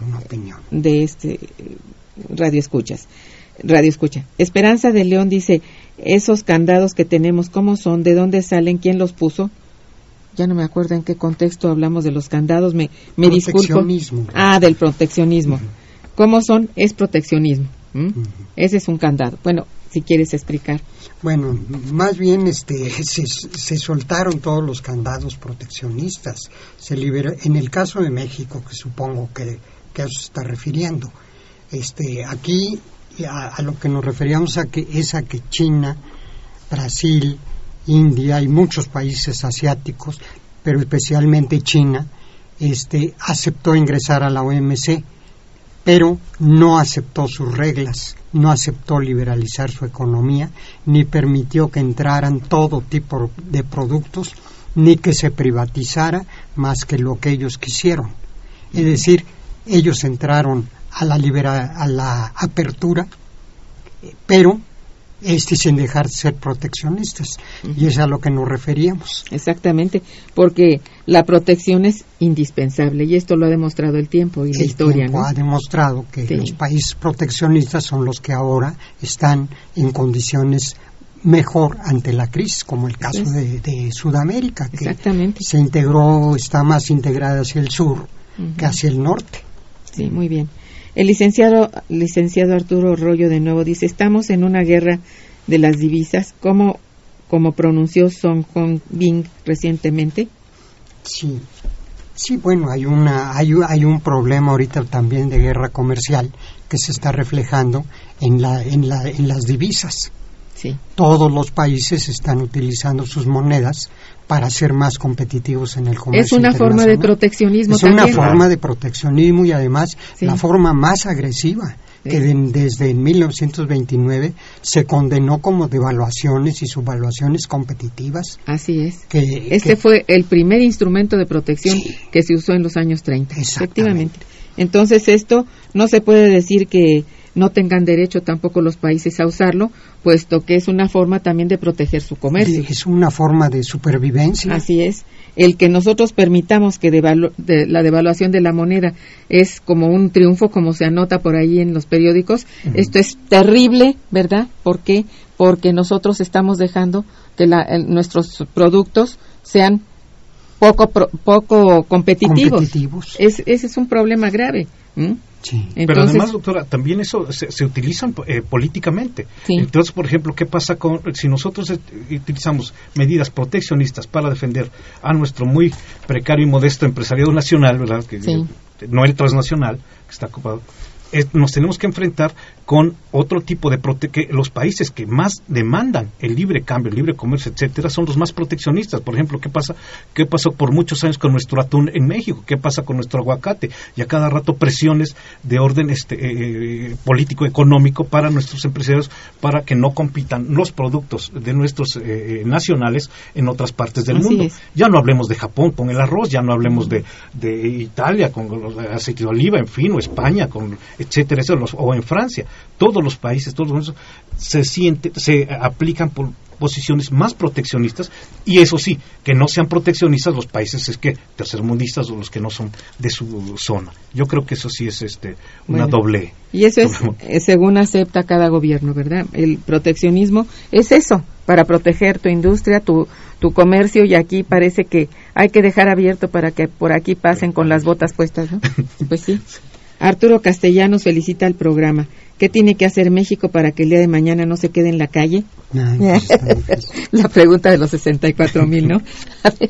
Radio Escucha. Esperanza de León dice, esos candados que tenemos, ¿cómo son? ¿De dónde salen? ¿Quién los puso? Ya no me acuerdo en qué contexto hablamos de los candados, me disculpo. Del proteccionismo. ¿Cómo son? Es proteccionismo. Ese es un candado. Bueno, si quieres explicar. Bueno, más bien se soltaron todos los candados proteccionistas. Se liberó, en el caso de México, que supongo que a eso se está refiriendo. Aquí a lo que nos referíamos es a que China, Brasil, India y muchos países asiáticos, pero especialmente China, aceptó ingresar a la OMC, pero no aceptó sus reglas, no aceptó liberalizar su economía, ni permitió que entraran todo tipo de productos, ni que se privatizara más que lo que ellos quisieron. Es decir, ellos entraron a la apertura, pero sin dejar de ser proteccionistas, y es a lo que nos referíamos. Exactamente, porque la protección es indispensable, y esto lo ha demostrado el tiempo y la historia. El tiempo ha demostrado que los países proteccionistas son los que ahora están en condiciones mejor ante la crisis, como el caso de Sudamérica, que se integró, está más integrada hacia el sur que hacia el norte. Sí, muy bien. El licenciado Arturo Rollo de nuevo dice, estamos en una guerra de las divisas, como pronunció Song Hong-Bing recientemente. Sí, bueno, hay un problema ahorita también de guerra comercial que se está reflejando en las divisas. Sí. Todos los países están utilizando sus monedas para ser más competitivos en el comercio internacional. Es una forma de proteccionismo también. Es una forma de proteccionismo y además la forma más agresiva que desde 1929 se condenó como devaluaciones y subvaluaciones competitivas. Así es. Este fue el primer instrumento de protección que se usó en los años 30. Efectivamente. Entonces esto no se puede decir que no tengan derecho tampoco los países a usarlo, puesto que es una forma también de proteger su comercio. Es una forma de supervivencia. Así es. El que nosotros permitamos que la devaluación de la moneda es como un triunfo, como se anota por ahí en los periódicos, esto es terrible, ¿verdad? ¿Por qué? Porque nosotros estamos dejando que nuestros productos sean poco competitivos. Ese es un problema grave. Sí. Entonces, pero además, doctora, también eso se utiliza políticamente. Sí. Entonces, por ejemplo, ¿qué pasa si nosotros utilizamos medidas proteccionistas para defender a nuestro muy precario y modesto empresariado nacional, ¿verdad? Que no el transnacional, que está ocupado. Nos tenemos que enfrentar con otro tipo de que los países que más demandan el libre cambio, el libre comercio, etcétera, son los más proteccionistas. Por ejemplo, ¿qué pasó por muchos años con nuestro atún en México? ¿Qué pasa con nuestro aguacate? Y a cada rato presiones de orden político económico para nuestros empresarios para que no compitan los productos de nuestros nacionales en otras partes del mundo. Ya no hablemos de Japón con el arroz, ya no hablemos de Italia con los aceite de oliva, en fin, o España con etcétera, o en Francia. Todos los países, se aplican por posiciones más proteccionistas, y eso sí, que no sean proteccionistas los países tercermundistas o los que no son de su zona. Yo creo que eso sí es una doble. Y eso es según acepta cada gobierno, ¿verdad? El proteccionismo es eso, para proteger tu industria, tu comercio, y aquí parece que hay que dejar abierto para que por aquí pasen con las botas puestas, ¿no? Pues sí. Arturo Castellanos felicita el programa. ¿Qué tiene que hacer México para que el día de mañana no se quede en la calle? La pregunta de los 64,000, ¿no? A ver.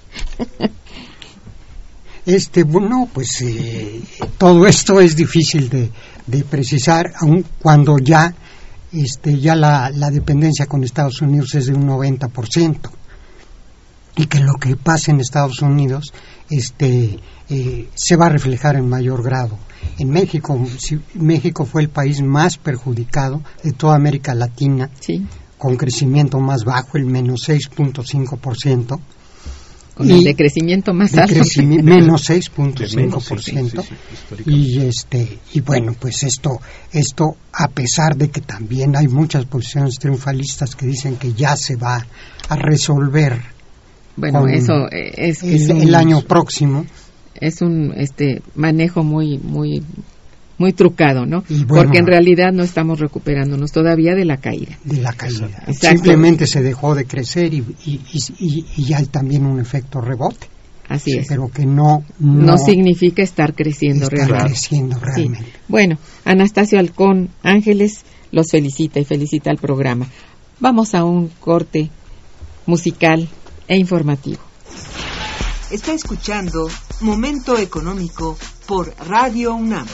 Bueno, pues todo esto es difícil de precisar, aun cuando ya la dependencia con Estados Unidos es de un 90%, y que lo que pasa en Estados Unidos se va a reflejar en mayor grado en México. México fue el país más perjudicado de toda América Latina, con crecimiento más bajo, el menos 6.5%. Con el de crecimiento más alto. Menos 6.5%. Y bueno, pues esto a pesar de que también hay muchas posiciones triunfalistas que dicen que ya se va a resolver. Bueno, eso es el año próximo. Es un manejo muy muy muy trucado, ¿no? Porque en realidad no estamos recuperándonos todavía de la caída. Exacto. Simplemente se dejó de crecer y hay también un efecto rebote. Así es. Pero que no significa estar creciendo realmente. Sí. Bueno, Anastasio Halcón Ángeles los felicita y felicita al programa. Vamos a un corte musical e informativo. Está escuchando Momento Económico por Radio UNAM.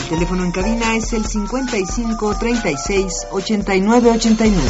teléfono en cabina es el 55 36 89 89.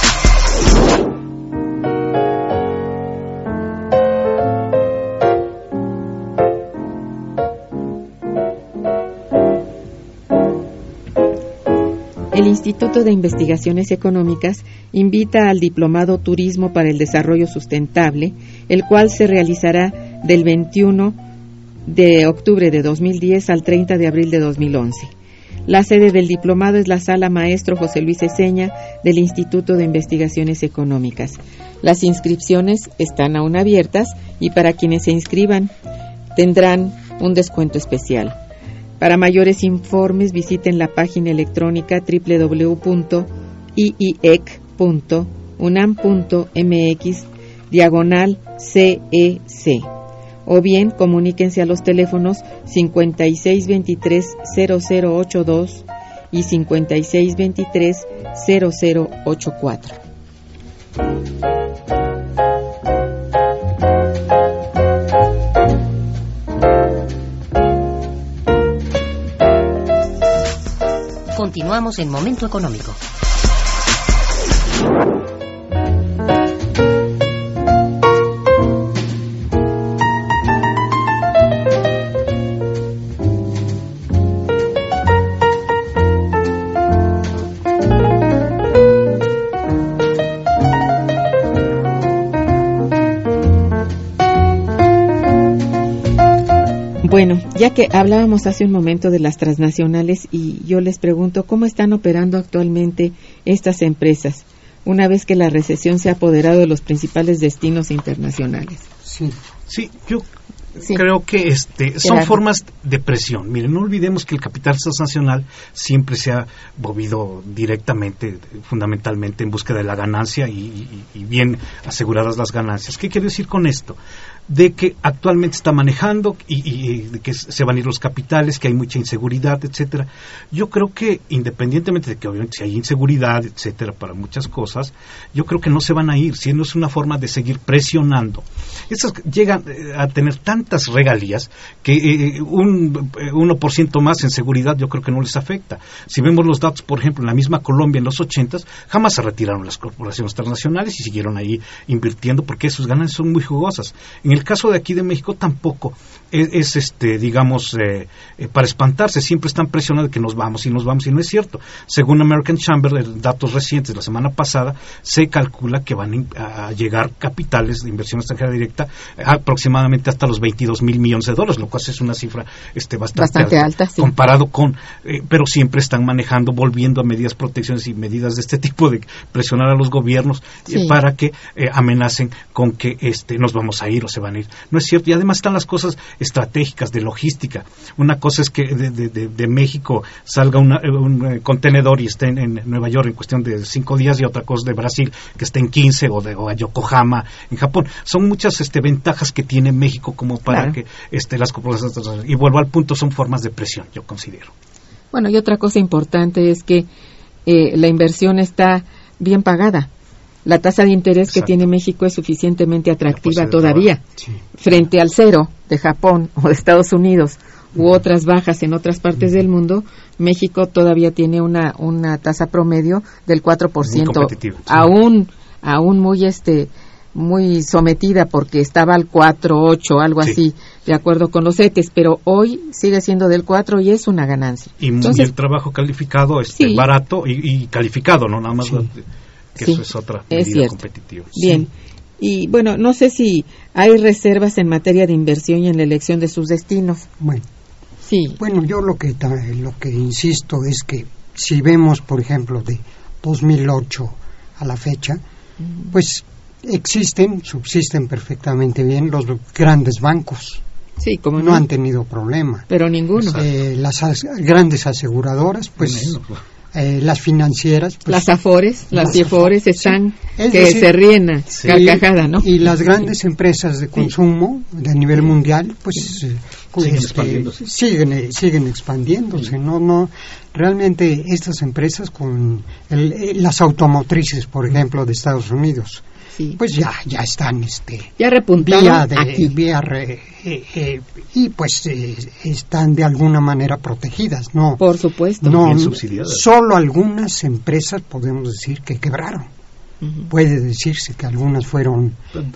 El Instituto de Investigaciones Económicas invita al Diplomado Turismo para el Desarrollo Sustentable, el cual se realizará del 21 de octubre de 2010 al 30 de abril de 2011. La sede del diplomado es la Sala Maestro José Luis Eseña del Instituto de Investigaciones Económicas. Las inscripciones están aún abiertas y para quienes se inscriban tendrán un descuento especial. Para mayores informes visiten la página electrónica www.iec.unam.mx/CEC o bien comuníquense a los teléfonos 5623-0082 y 5623-0084. Continuamos en Momento Económico. Bueno, ya que hablábamos hace un momento de las transnacionales y yo les pregunto cómo están operando actualmente estas empresas una vez que la recesión se ha apoderado de los principales destinos internacionales. Sí, yo creo que son formas de presión. Miren, no olvidemos que el capital transnacional siempre se ha movido directamente, fundamentalmente en búsqueda de la ganancia y bien aseguradas las ganancias. ¿Qué quiero decir con esto? De que actualmente está manejando y de que se van a ir los capitales, que hay mucha inseguridad, etcétera. Yo creo que independientemente de que obviamente si hay inseguridad, etcétera, para muchas cosas, yo creo que no se van a ir, siendo es una forma de seguir presionando. Estas llegan a tener tantas regalías que un 1% más en seguridad yo creo que no les afecta. Si vemos los datos, por ejemplo, en la misma Colombia en los 80s, jamás se retiraron las corporaciones transnacionales y siguieron ahí invirtiendo porque sus ganancias son muy jugosas. En el caso de aquí de México tampoco es para espantarse, siempre están presionando que nos vamos y no es cierto. Según American Chamber, datos recientes de la semana pasada, se calcula que van a llegar capitales de inversión extranjera directa aproximadamente hasta los 22 mil millones de dólares, lo cual es una cifra bastante alta, sí. Comparado con, pero siempre están manejando, volviendo a medidas protecciones y medidas de este tipo de presionar a los gobiernos para que amenacen con que nos vamos a ir o se van a ir. No es cierto, y además están las cosas estratégicas de logística. Una cosa es que de México salga un contenedor y esté en Nueva York en cuestión de 5 días, y otra cosa de Brasil que esté en 15 o a Yokohama en Japón. Son muchas ventajas que tiene México como para que las corporaciones, y vuelvo al punto, son formas de presión, yo considero. Bueno, y otra cosa importante es que la inversión está bien pagada. La tasa de interés que tiene México es suficientemente atractiva todavía, frente al cero de Japón o de Estados Unidos u otras bajas en otras partes del mundo. México todavía tiene una tasa promedio del 4%, aún muy sometida porque estaba al 4.8, algo así, de acuerdo con los CETES, pero hoy sigue siendo del 4 y es una ganancia. Y el trabajo calificado es barato y calificado, no nada más. Que eso es otra medida competitiva. Bien, y bueno, no sé si hay reservas en materia de inversión y en la elección de sus destinos. Bueno, yo lo que insisto es que si vemos, por ejemplo, de 2008 a la fecha, pues subsisten perfectamente bien los grandes bancos. Sí, como no han tenido problema. Pero ninguno. Las grandes aseguradoras, pues... las financieras, pues, las Afores, las Cifores están se ríen carcajada, ¿no? Y las grandes empresas de consumo de nivel mundial, pues siguen expandiéndose. No, realmente estas empresas con las automotrices, por ejemplo, de Estados Unidos, pues ya están ya repuntaron y pues están de alguna manera protegidas, ¿no? Por supuesto. No, solo algunas empresas podemos decir que quebraron. Puede decirse que algunas fueron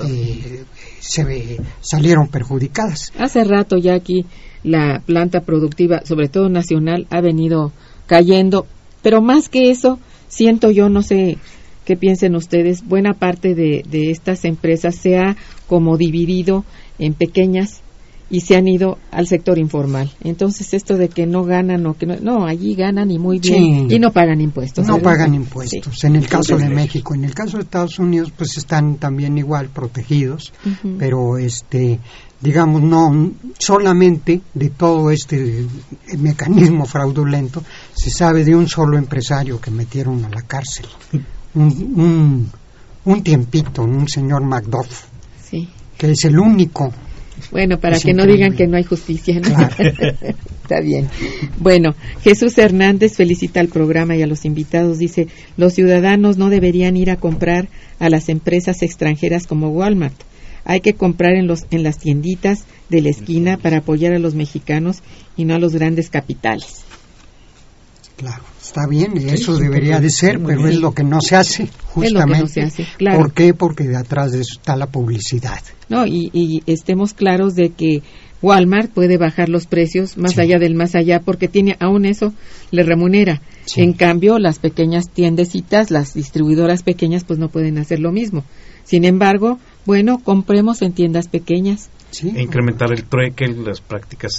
salieron perjudicadas. Hace rato ya aquí la planta productiva, sobre todo nacional, ha venido cayendo, pero más que eso, siento yo, no sé qué piensen ustedes, buena parte de estas empresas se ha como dividido en pequeñas y se han ido al sector informal. Entonces esto de que no ganan o que no, allí ganan y muy bien, y no pagan impuestos. No pagan impuestos. Sí. En el caso de México, en el caso de Estados Unidos, pues están también igual protegidos, pero digamos, no solamente de todo este mecanismo fraudulento se sabe de un solo empresario que metieron a la cárcel. Un tiempito, un señor Macduff, que es el único. Bueno, para que no digan que no hay justicia, ¿no? Claro. Está bien. Bueno, Jesús Hernández felicita al programa y a los invitados. Dice, los ciudadanos no deberían ir a comprar a las empresas extranjeras como Walmart. Hay que comprar en las tienditas de la esquina para apoyar a los mexicanos y no a los grandes capitales. Claro, está bien, eso debería de ser, pero es lo que no se hace, justamente. Es lo que no se hace, claro. ¿Por qué? Porque de atrás de eso está la publicidad. No, y estemos claros de que Walmart puede bajar los precios más allá del más allá, porque aún eso le remunera. Sí. En cambio, las pequeñas tiendecitas, las distribuidoras pequeñas, pues no pueden hacer lo mismo. Sin embargo, bueno, compremos en tiendas pequeñas. Sí. E incrementar el trueque, las prácticas,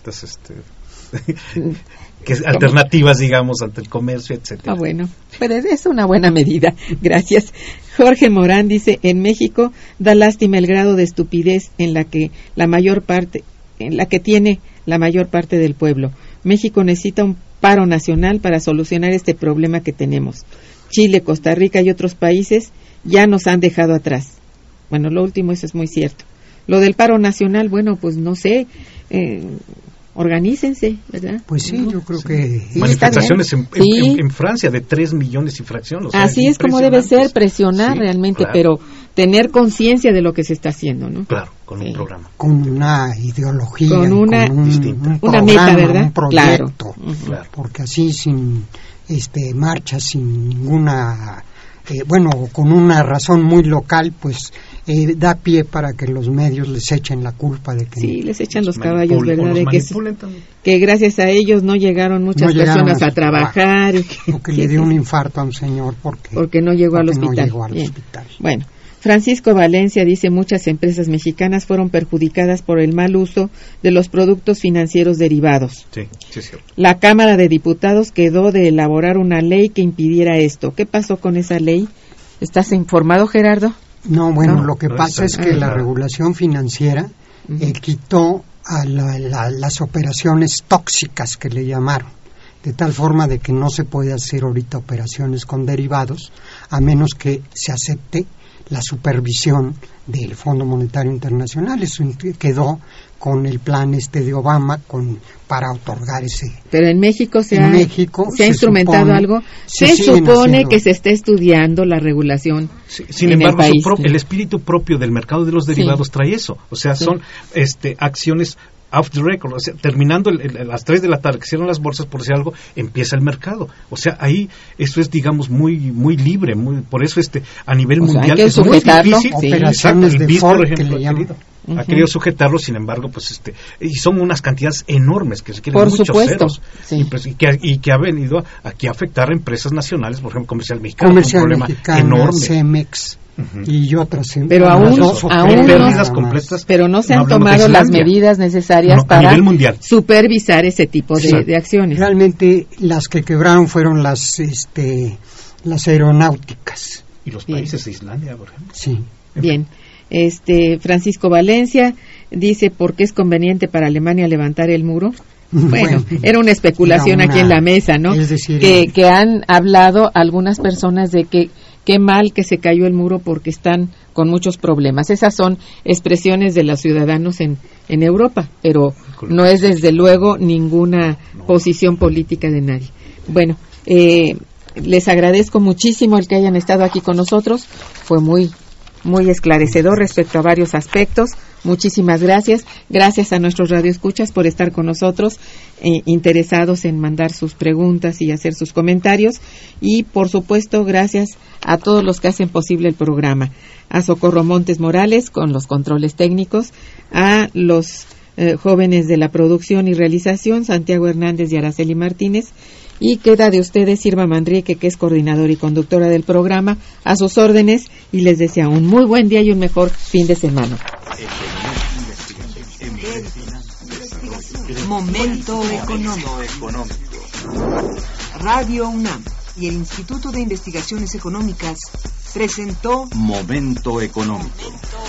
que alternativas, digamos, ante el comercio, etcétera. Bueno, pero es una buena medida. Gracias. Jorge Morán dice, en México da lástima el grado de estupidez en la que tiene la mayor parte del pueblo. México necesita un paro nacional para solucionar este problema que tenemos. Chile, Costa Rica y otros países ya nos han dejado atrás. Bueno, lo último, eso es muy cierto. Lo del paro nacional, bueno, pues no sé, organícense, ¿verdad? Pues sí, yo creo que... Manifestaciones en Francia de 3 millones y fracción. Así es como debe ser, presionar realmente, claro. Pero tener conciencia de lo que se está haciendo, ¿no? Claro, con un programa. Con una ideología. Con una programa, meta, ¿verdad? Un proyecto. Claro. Porque así sin marchas, sin ninguna... con una razón muy local, pues... da pie para que los medios les echen la culpa de que... Sí, les echan los caballos, ¿verdad? De que gracias a ellos no llegaron muchas personas a trabajar. O que le dio un infarto a un señor porque no llegó al hospital. Bueno, Francisco Valencia dice, muchas empresas mexicanas fueron perjudicadas por el mal uso de los productos financieros derivados. Sí, sí. La Cámara de Diputados quedó de elaborar una ley que impidiera esto. ¿Qué pasó con esa ley? ¿Estás informado, Gerardo? No, lo que pasa es que la regulación financiera quitó a las operaciones tóxicas que le llamaron, de tal forma de que no se puede hacer ahorita operaciones con derivados a menos que se acepte la supervisión del Fondo Monetario Internacional. Eso quedó con el plan de Obama para otorgar ese. Pero en México se ha instrumentado algo. Se supone que se está estudiando la regulación. Sin embargo, el espíritu propio del mercado de los derivados trae eso. O sea, son acciones off the record, o sea, terminando a las 3 de la tarde que cierran las bolsas, por decir algo, empieza el mercado. O sea, ahí eso es, digamos, muy muy libre, por eso a nivel mundial es muy difícil. Operaciones de BIS, por ejemplo, ha querido sujetarlo, sin embargo, pues y son unas cantidades enormes que requieren por muchos supuesto, ceros y que ha venido aquí a afectar a empresas nacionales, por ejemplo, Comercial Mexicana, un problema enorme. Cemex. Y otras, pero aún pérdidas completas, pero no se han tomado las medidas necesarias para supervisar ese tipo de acciones. Realmente las que quebraron fueron las aeronáuticas y los países de Islandia, por ejemplo. Sí. Bien. Francisco Valencia dice, ¿por qué es conveniente para Alemania levantar el muro? Bueno, era una especulación aquí en la mesa, ¿no? Es decir, que han hablado algunas personas de que qué mal que se cayó el muro porque están con muchos problemas. Esas son expresiones de los ciudadanos en Europa, pero no es desde luego ninguna posición política de nadie. Bueno, les agradezco muchísimo el que hayan estado aquí con nosotros. Fue muy esclarecedor respecto a varios aspectos. Muchísimas gracias. Gracias a nuestros radioescuchas por estar con nosotros, interesados en mandar sus preguntas y hacer sus comentarios. Y, por supuesto, gracias a todos los que hacen posible el programa. A Socorro Montes Morales con los controles técnicos, a los jóvenes de la producción y realización, Santiago Hernández y Araceli Martínez. Y queda de ustedes Irma Manrique, que es coordinadora y conductora del programa, a sus órdenes, y les desea un muy buen día y un mejor fin de semana. Momento económico. Radio UNAM y el Instituto de Investigaciones Económicas presentó Momento económico.